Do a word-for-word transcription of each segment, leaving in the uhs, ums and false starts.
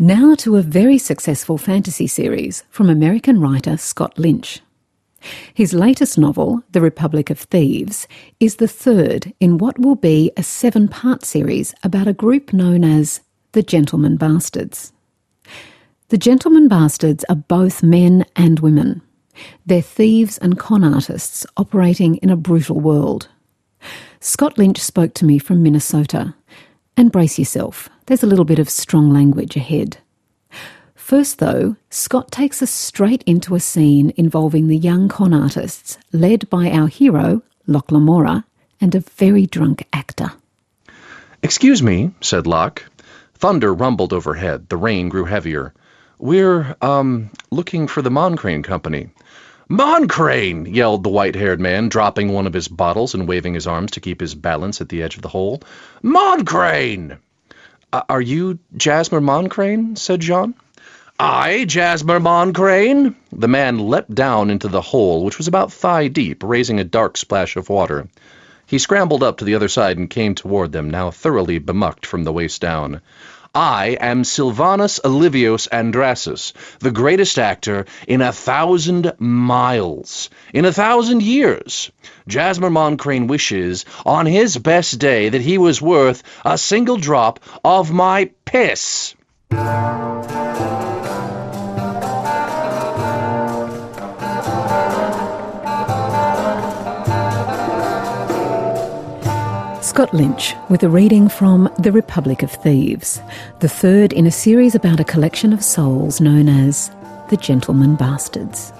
Now to a very successful fantasy series from American writer Scott Lynch. His latest novel, The Republic of Thieves, is the third in what will be a seven-part series about a group known as the Gentlemen Bastards. The Gentlemen Bastards are both men and women. They're thieves and con artists operating in a brutal world. Scott Lynch spoke to me from Minnesota. And brace yourself, there's a little bit of strong language ahead. First though, Scott takes us straight into a scene involving the young con artists, led by our hero, Locke Lamora, and a very drunk actor. "Excuse me," said Locke. Thunder rumbled overhead. The rain grew heavier. "We're, um, looking for the Moncrane Company." "Moncrane!" yelled the white-haired man, dropping one of his bottles and waving his arms to keep his balance at the edge of the hole. "Moncrane!" Uh, "Are you Jasmer Moncrane?" said Jean. "I, Jasmer Moncrane?" The man leapt down into the hole, which was about thigh-deep, raising a dark splash of water. He scrambled up to the other side and came toward them, now thoroughly bemucked from the waist down. "I am Sylvanus Olivios Andrassus, the greatest actor in a thousand miles, in a thousand years. Jasmer Moncrane wishes, on his best day, that he was worth a single drop of my piss." Scott Lynch with a reading from The Republic of Thieves, the third in a series about a collection of souls known as the Gentlemen Bastards.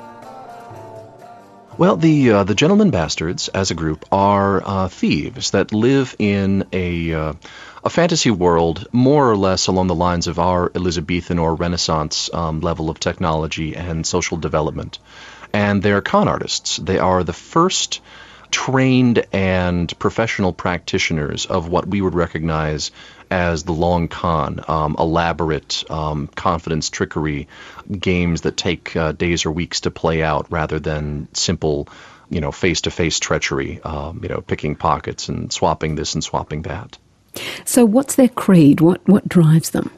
Well, the uh, the Gentlemen Bastards, as a group, are uh, thieves that live in a uh, a fantasy world more or less along the lines of our Elizabethan or Renaissance um, level of technology and social development. And they're con artists. They are the first trained and professional practitioners of what we would recognize as the long con, um, elaborate um, confidence trickery games that take uh, days or weeks to play out rather than simple, you know, face-to-face treachery, um, you know, picking pockets and swapping this and swapping that. So what's their creed? What what drives them?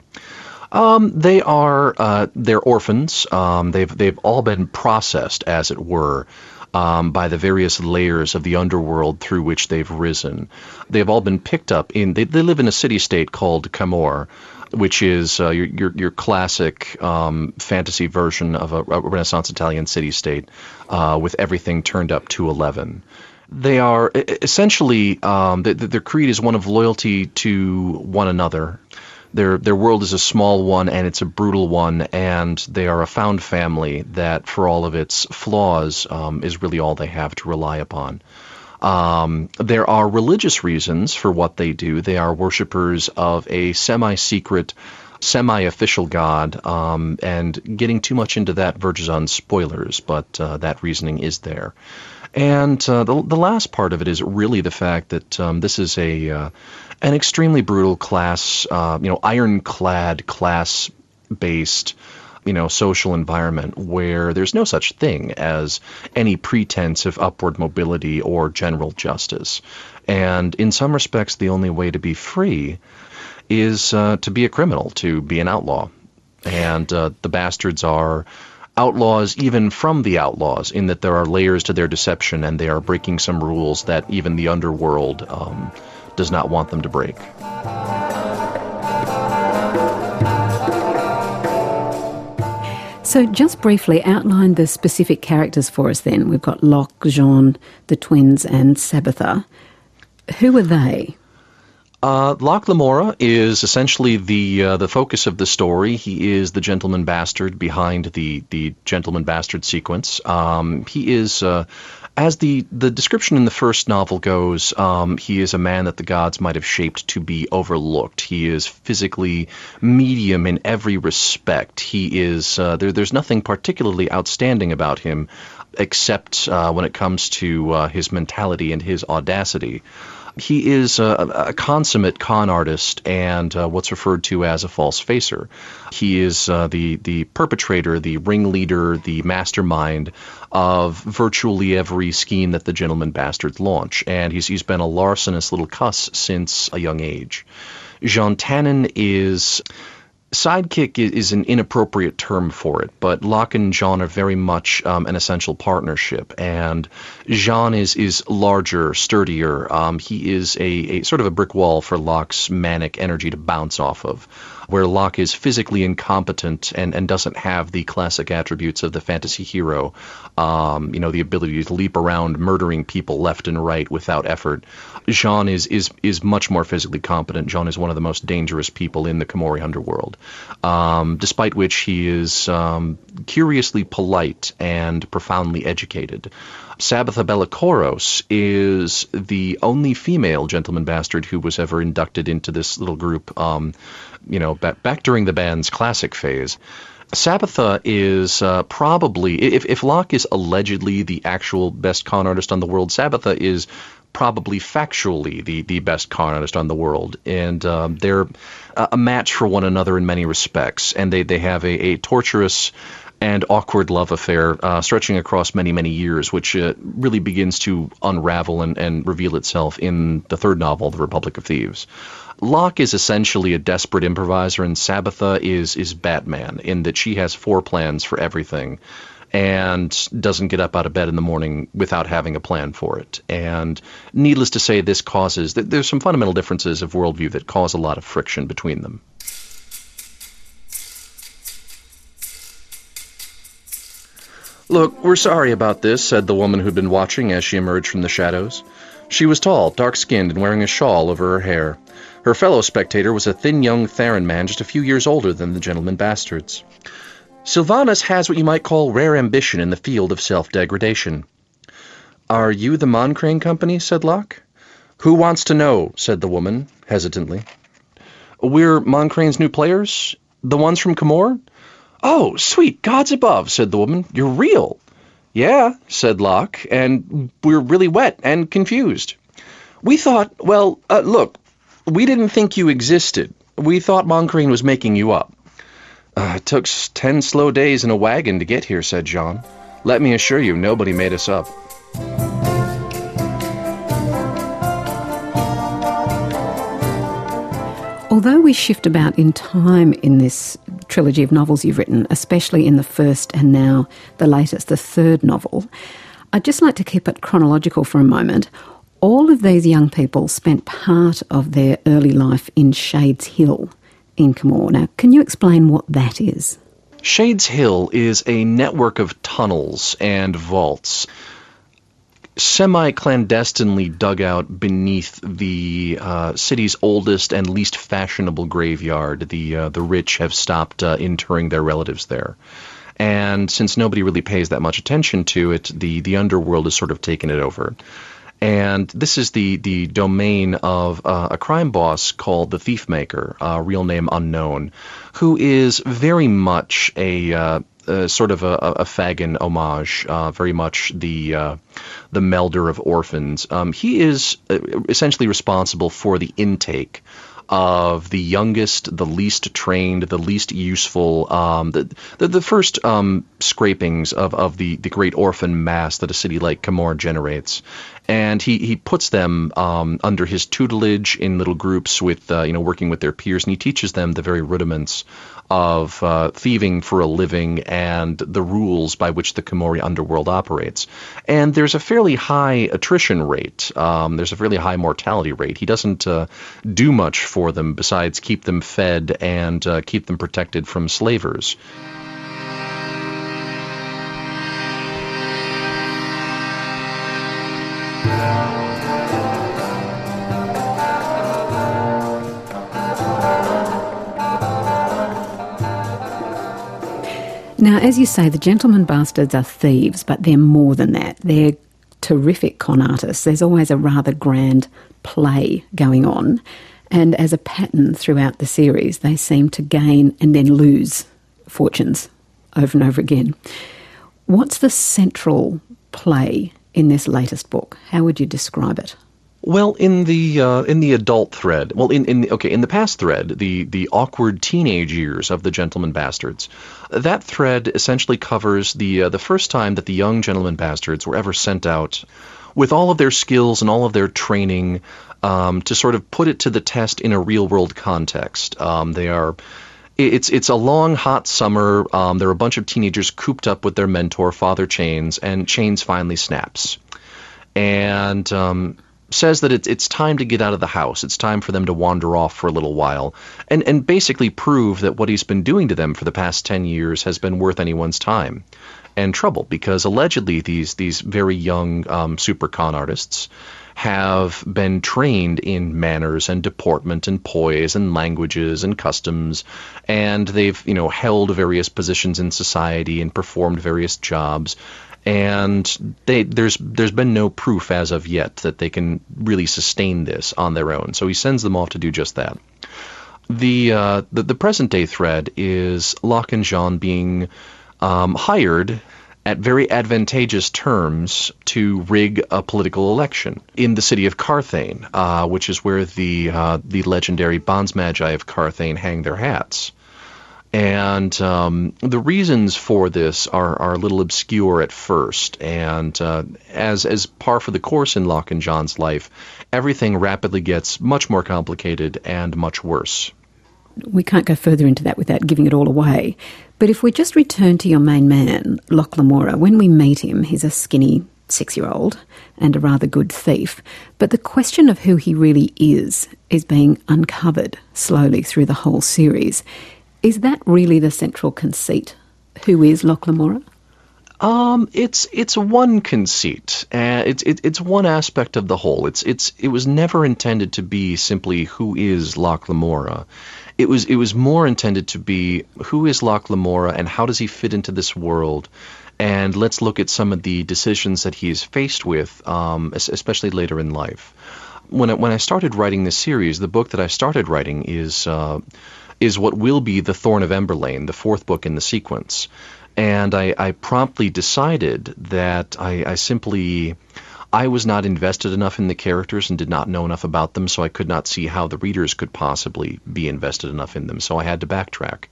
Um, they are uh, they're orphans. Um, they've they've all been processed, as it were, Um, by the various layers of the underworld through which they've risen. They've all been picked up in, they, they live in a city-state called Camor, which is uh, your, your your classic um, fantasy version of a, a Renaissance Italian city-state uh, with everything turned up to eleven. They are essentially, um, the, the, their creed is one of loyalty to one another. Their their world is a small one, and it's a brutal one, and they are a found family that, for all of its flaws, um, is really all they have to rely upon. Um, there are religious reasons for what they do. They are worshipers of a semi-secret, semi-official god, um, and getting too much into that verges on spoilers, but uh, that reasoning is there. And uh, the the last part of it is really the fact that um, this is a uh, an extremely brutal class, uh, you know, ironclad class-based, you know, social environment where there's no such thing as any pretense of upward mobility or general justice. And in some respects, the only way to be free is uh, to be a criminal, to be an outlaw. And uh, the bastards are outlaws even from the outlaws, in that there are layers to their deception, and they are breaking some rules that even the underworld um, does not want them to break. So just briefly outline the specific characters for us then. We've got Locke, Jean, the twins, and Sabitha. Who are they? Uh, Locke Lamora is essentially the uh, the focus of the story. He is the gentleman bastard behind the the gentleman bastard sequence. Um, he is, uh, as the the description in the first novel goes, um, he is a man that the gods might have shaped to be overlooked. He is physically medium in every respect. He is uh, there. There's nothing particularly outstanding about him, except uh, when it comes to uh, his mentality and his audacity. He is a, a consummate con artist and uh, what's referred to as a false facer. He is uh, the the perpetrator, the ringleader, the mastermind of virtually every scheme that the Gentlemen Bastards launch, and he's he's been a larcenous little cuss since a young age. Jean Tannen is Sidekick i- is an inappropriate term for it, but Locke and Jean are very much um, an essential partnership, and Jean is is larger, sturdier. Um, he is a, a sort of a brick wall for Locke's manic energy to bounce off of, where Locke is physically incompetent and, and doesn't have the classic attributes of the fantasy hero, um, you know, the ability to leap around murdering people left and right without effort. Jean is, is, is much more physically competent. Jean is one of the most dangerous people in the Komori underworld, um, despite which he is um, curiously polite and profoundly educated. Sabitha Bellacoros is the only female gentleman bastard who was ever inducted into this little group, um, you know, back, back during the band's classic phase. Sabitha is uh, probably, if, if Locke is allegedly the actual best con artist on the world, Sabitha is probably factually the, the best con artist on the world. And um, they're a match for one another in many respects. And they, they have a, a torturous and awkward love affair uh, stretching across many, many years, which uh, really begins to unravel and, and reveal itself in the third novel, The Republic of Thieves. Locke is essentially a desperate improviser, and Sabitha is is Batman, in that she has four plans for everything and doesn't get up out of bed in the morning without having a plan for it. And needless to say, this causes, there's some fundamental differences of worldview that cause a lot of friction between them. "Look, we're sorry about this," said the woman who'd been watching as she emerged from the shadows. She was tall, dark-skinned, and wearing a shawl over her hair. Her fellow spectator was a thin young Theron man just a few years older than the gentleman bastards. "Sylvanas has what you might call rare ambition in the field of self-degradation." "Are you the Moncrane Company?" said Locke. "Who wants to know?" said the woman, hesitantly. "We're Moncrane's new players? The ones from Comore?" "Oh, sweet gods above," said the woman. "You're real." "Yeah," said Locke, "and we're really wet and confused. We thought, well, uh, look, we didn't think you existed. We thought Moncrane was making you up." Uh, "it took ten slow days in a wagon to get here," said Jean. "Let me assure you, nobody made us up." Although we shift about in time in this trilogy of novels you've written, especially in the first and now the latest, the third novel, I'd just like to keep it chronological for a moment. All of these young people spent part of their early life in Shades Hill in Comore. Now, can you explain what that is? Shades Hill is a network of tunnels and vaults semi-clandestinely dug out beneath the uh, city's oldest and least fashionable graveyard. The uh, the rich have stopped uh, interring their relatives there. And since nobody really pays that much attention to it, the, the underworld has sort of taken it over. And this is the, the domain of uh, a crime boss called the Thiefmaker, uh, real name unknown, who is very much a... Uh, Uh, sort of a, a Fagin homage, uh, very much the uh, the melder of orphans. Um, he is uh, essentially responsible for the intake of the youngest, the least trained, the least useful, um, the, the the first um, scrapings of, of the, the great orphan mass that a city like Comore generates. And he, he puts them um, under his tutelage in little groups with, uh, you know, working with their peers, and he teaches them the very rudiments of uh, thieving for a living and the rules by which the Komori underworld operates. And there's a fairly high attrition rate. Um, there's a fairly high mortality rate. He doesn't uh, do much for them besides keep them fed and uh, keep them protected from slavers. Now, as you say, the gentleman bastards are thieves, but they're more than that. They're terrific con artists. There's always a rather grand play going on. And as a pattern throughout the series, they seem to gain and then lose fortunes over and over again. What's the central play in this latest book? How would you describe it? Well, in the uh, in the adult thread, well, in, in okay, in the past thread, the the awkward teenage years of the gentleman bastards, that thread essentially covers the uh, the first time that the young gentleman bastards were ever sent out with all of their skills and all of their training um, to sort of put it to the test in a real world context. Um, they are It's it's a long, hot summer. Um, there are a bunch of teenagers cooped up with their mentor, Father Chains, and Chains finally snaps and um, says that it's it's time to get out of the house. It's time for them to wander off for a little while and, and basically prove that what he's been doing to them for the past ten years has been worth anyone's time and trouble, because allegedly these, these very young um, super con artists have been trained in manners and deportment and poise and languages and customs, and they've, you know, held various positions in society and performed various jobs, and they, there's there's been no proof as of yet that they can really sustain this on their own. So he sends them off to do just that. The uh, the, the present day thread is Locke and Jean being um, hired at very advantageous terms to rig a political election in the city of Carthane, uh, which is where the uh, the legendary Bonds Magi of Carthane hang their hats. And um, the reasons for this are, are a little obscure at first, and uh, as as par for the course in Locke and Jean's life, everything rapidly gets much more complicated and much worse. We can't go further into that without giving it all away. But if we just return to your main man, Locke Lamora, when we meet him, he's a skinny six-year-old and a rather good thief. But the question of who he really is is being uncovered slowly through the whole series. Is that really the central conceit? Who is Locke Lamora? Um, it's it's one conceit. Uh, it's it, it's one aspect of the whole. It's it's it was never intended to be simply who is Locke Lamora. It was it was more intended to be who is Locke Lamora and how does he fit into this world, and let's look at some of the decisions that he is faced with, um, especially later in life. When I, when I started writing this series, the book that I started writing is uh, is what will be The Thorn of Emberlane, the fourth book in the sequence. And I, I promptly decided that I, I simply, I was not invested enough in the characters and did not know enough about them, so I could not see how the readers could possibly be invested enough in them, so I had to backtrack.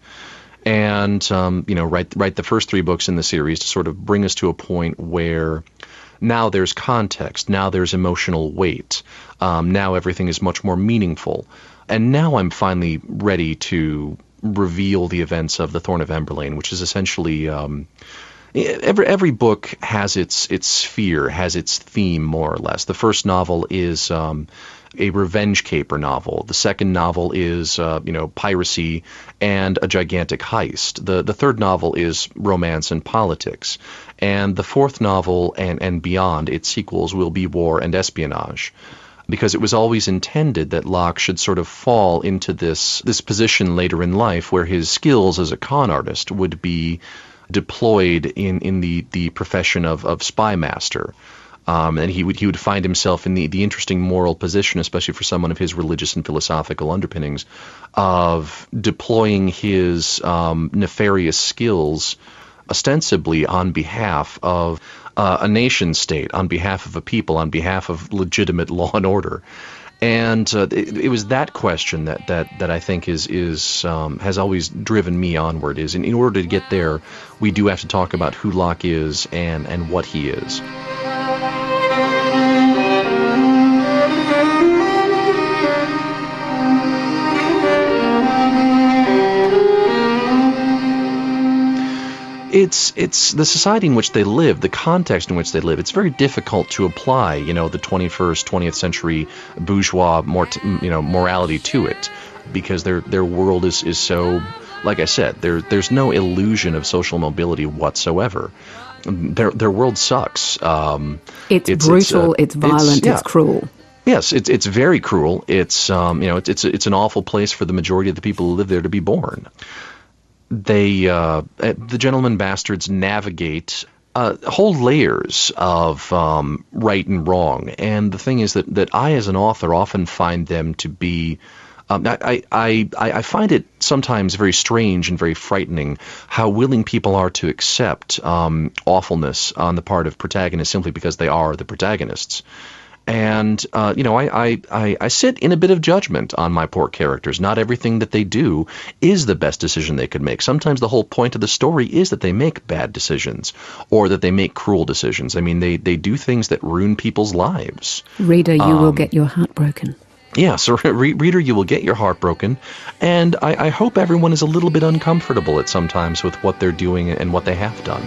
And, um, you know, write, write the first three books in the series to sort of bring us to a point where now there's context, now there's emotional weight, um, now everything is much more meaningful. And now I'm finally ready to reveal the events of The Thorn of Emberlane, which is essentially um, every every book has its its sphere, has its theme more or less. The first novel is um, a revenge caper novel. The second novel is uh, you know piracy and a gigantic heist. The the third novel is romance and politics, and the fourth novel and and beyond, its sequels will be war and espionage. Because it was always intended that Locke should sort of fall into this this position later in life where his skills as a con artist would be deployed in, in the, the profession of, of spy master. Um, and he would he would find himself in the, the interesting moral position, especially for someone of his religious and philosophical underpinnings, of deploying his um, nefarious skills ostensibly on behalf of uh, a nation state, on behalf of a people, on behalf of legitimate law and order. And uh, it, it was that question that, that, that I think is is um, has always driven me onward. Is in, in order to get there, we do have to talk about who Locke is and, and what he is. It's it's the society in which they live, the context in which they live. It's very difficult to apply, you know, the twenty-first, twentieth century bourgeois, mort, you know, morality to it, because their their world is, is so, like I said, there there's no illusion of social mobility whatsoever. Their their world sucks. Um, it's, it's brutal. It's, uh, it's violent. It's, yeah. It's cruel. Yes, it's it's very cruel. It's um, you know, it's it's it's an awful place for the majority of the people who live there to be born. They, uh, the Gentlemen Bastards navigate uh, whole layers of um, right and wrong, and the thing is that, that I, as an author, often find them to be. Um, I, I, I, I find it sometimes very strange and very frightening how willing people are to accept um, awfulness on the part of protagonists simply because they are the protagonists. And, uh, you know, I, I, I sit in a bit of judgment on my poor characters. Not everything that they do is the best decision they could make. Sometimes the whole point of the story is that they make bad decisions or that they make cruel decisions. I mean, they, they do things that ruin people's lives. Reader, you um, will get your heart broken. Yeah, so re- reader, you will get your heart broken, and I, I hope everyone is a little bit uncomfortable at sometimes with what they're doing and what they have done.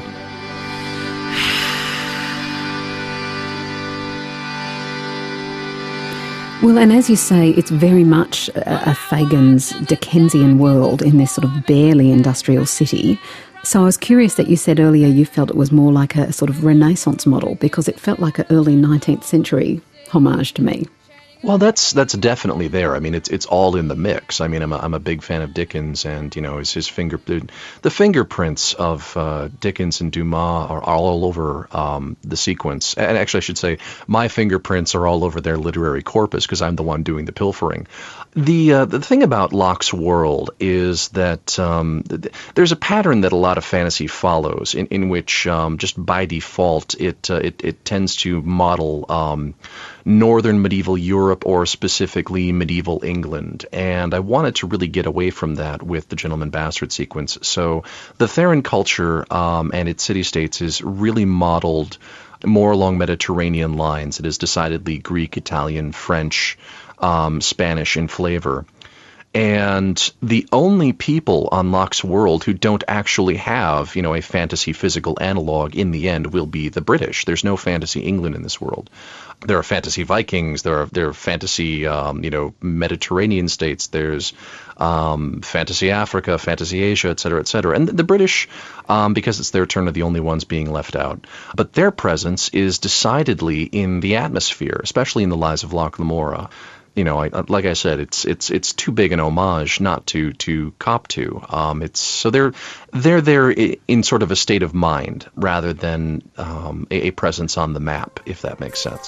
Well, and as you say, it's very much a, a Fagin's Dickensian world in this sort of barely industrial city. So I was curious that you said earlier you felt it was more like a sort of Renaissance model, because it felt like an early nineteenth century homage to me. Well, that's that's definitely there. I mean, it's it's all in the mix. I mean, I'm a, I'm a big fan of Dickens, and you know, his, his finger the fingerprints of uh, Dickens and Dumas are all over um, the sequence. And actually, I should say my fingerprints are all over their literary corpus because I'm the one doing the pilfering. The uh, the thing about Locke's world is that um, th- there's a pattern that a lot of fantasy follows, in in which um, just by default it uh, it it tends to model Um, northern medieval Europe, or specifically medieval England. And I wanted to really get away from that with the Gentleman Bastard sequence. So the Theron culture um, and its city-states is really modeled more along Mediterranean lines. It is decidedly Greek, Italian, French, um, Spanish in flavor. And the only people on Locke's world who don't actually have, you know, a fantasy physical analog in the end will be the British. There's no fantasy England in this world. There are fantasy Vikings. There are there are fantasy, um, you know, Mediterranean states. There's um, fantasy Africa, fantasy Asia, et cetera, et cetera. And the British, um, because it's their turn, are the only ones being left out. But their presence is decidedly in the atmosphere, especially in the Lives of Locke Lamora. You know, I, like I said, it's it's it's too big an homage not to to cop to. Um, it's so they're they're there in sort of a state of mind rather than um, a, a presence on the map, if that makes sense.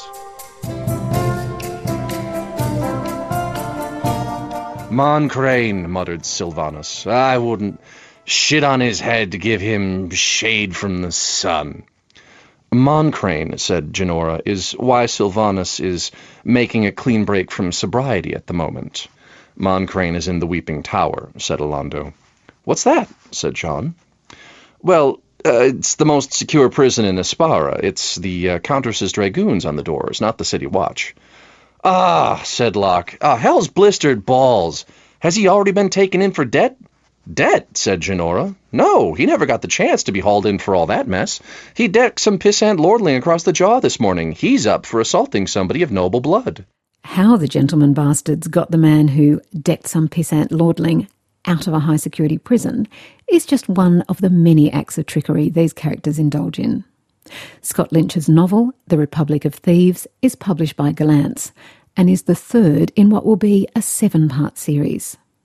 Mon Crane, muttered Sylvanus. I wouldn't shit on his head to give him shade from the sun. Mon Crane, said Genora, is why Sylvanus is making a clean break from sobriety at the moment. Mon Crane is in the Weeping Tower, said Alondo. What's that? Said John. Well, uh, it's the most secure prison in Aspara. It's the uh, Countess's dragoons on the doors, not the city watch. Ah, said Locke. Ah, hell's blistered balls. Has he already been taken in for debt? Debt, said Genora. No, he never got the chance to be hauled in for all that mess. He decked some pissant lordling across the jaw this morning. He's up for assaulting somebody of noble blood. How the Gentleman Bastards got the man who decked some pissant lordling out of a high-security prison is just one of the many acts of trickery these characters indulge in. Scott Lynch's novel, The Republic of Thieves, is published by Gollancz and is the third in what will be a seven-part series.